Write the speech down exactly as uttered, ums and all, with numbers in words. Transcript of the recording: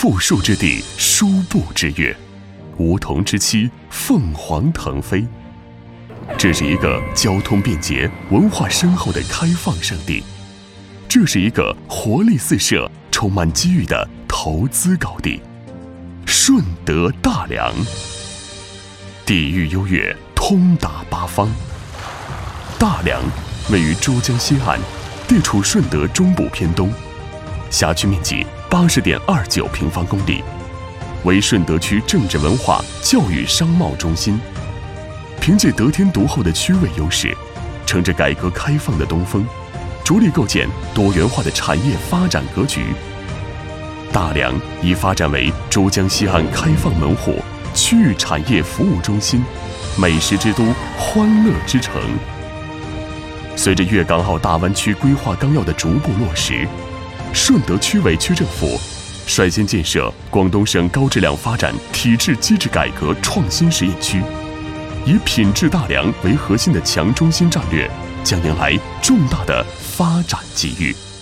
富庶之地，书布之约，梧桐之栖，凤凰腾飞。这是一个交通便捷、文化深厚的开放圣地，这是一个活力四射、充满机遇的投资高地——顺德大良。地域优越，通达八方。大良位于珠江西岸，地处顺德中部偏东，辖区面积八十点二九平方公里，为顺德区政治文化、教育、商贸中心。凭借得天独厚的区位优势，乘着改革开放的东风，着力构建多元化的产业发展格局。大良已发展为珠江西岸开放门户、区域产业服务中心、美食之都、欢乐之城。随着粤港澳大湾区规划纲要的逐步落实，顺德区委区政府率先建设广东省高质量发展体制机制改革创新实验区，以品质大良为核心的强中心战略将迎来重大的发展机遇。